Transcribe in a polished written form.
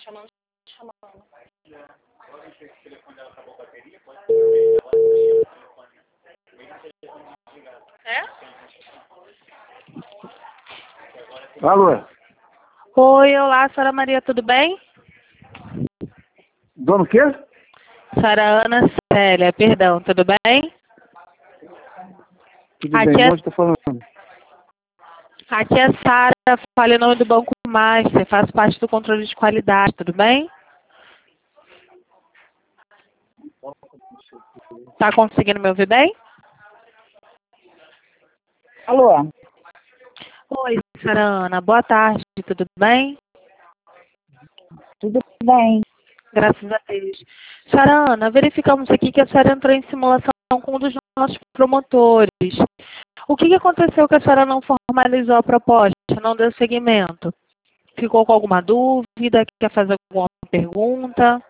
Chamando. É? Alô? Oi, olá, senhora Maria, tudo bem? Dono o quê? Senhora Ana Célia, perdão, tudo bem? Tudo Aqui bem, é, onde está falando? aqui é Sara, falo em nome do Banco Master, faço parte do controle de qualidade, tudo bem? Tá conseguindo me ouvir bem? Alô? Oi, senhora Ana, boa tarde, tudo bem? Tudo bem? Graças a Deus. Senhora Ana, verificamos aqui que a senhora entrou em simulação com um dos nossos promotores. O que aconteceu que a senhora não formalizou a proposta, não deu seguimento? Ficou com alguma dúvida? Quer fazer alguma pergunta?